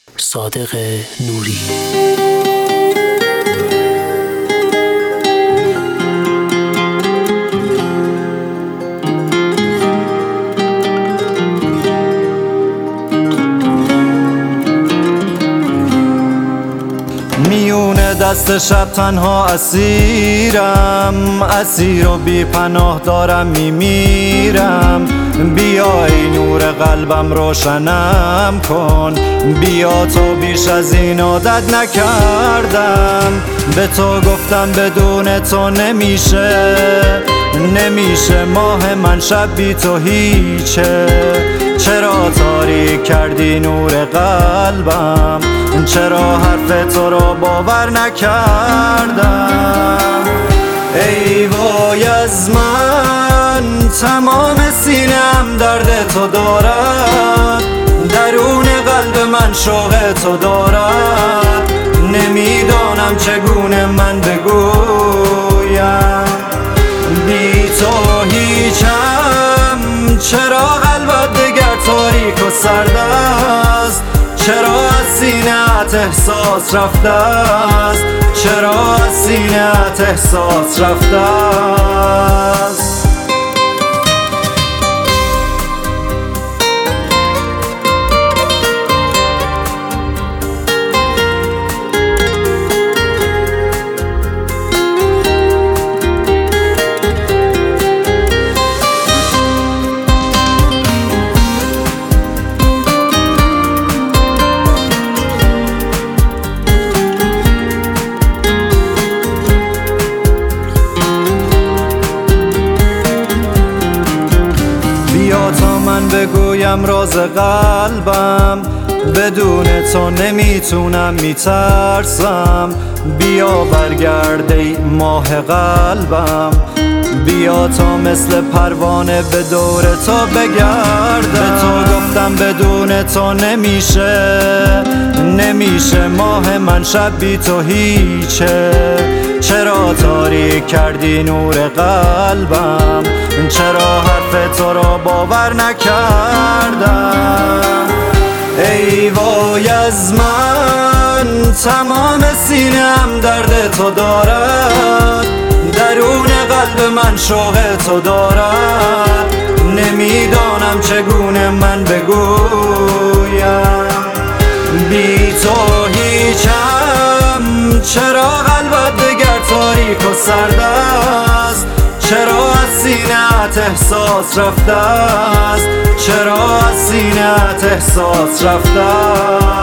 صادق نوری. میونه دست شب تنها اسیرم، اسیر و بی پناه دارم میمیرم. بیا ای نور قلبم روشنم کن، بیا تو بیش از این عادت نکردم. به تو گفتم بدون تو نمیشه ماه من شب بی تو هیچه. چرا تاریک کردی نور قلبم، چرا حرف تو رو باور نکردم. ای وای از من، تمام سینه‌ام درد تو دارد، درون قلب من شوق تو دارد. نمیدانم چگونه من بگویم بی تو هیچم. چرا قلبت دگر تاریک و سرد است، چرا از سینه‌ات احساس رفته است، چرا از سینه‌ات احساس رفته است. بیا تا من بگویم راز قلبم، بدون تو نمیتونم میترسم. بیا برگرد ای ماه قلبم، بیا تا مثل پروانه به دور تو بگردم. به تو گفتم بدون تو نمیشه ماه من شب بی تو هیچه. چرا تاریک کردی نور قلبم، چرا حرف تو رو باور نکردم. ای وای از من، تمام سینه‌ام درد تو دارد، درون قلب من شوق تو دارد. نمیدانم چگونه من بگویم بی تو هیچم. چرا قلبت دگر تاریک و سرد است، چرا از سینه‌ات احساس رفته است، چرا از سینه‌ات احساس رفته است.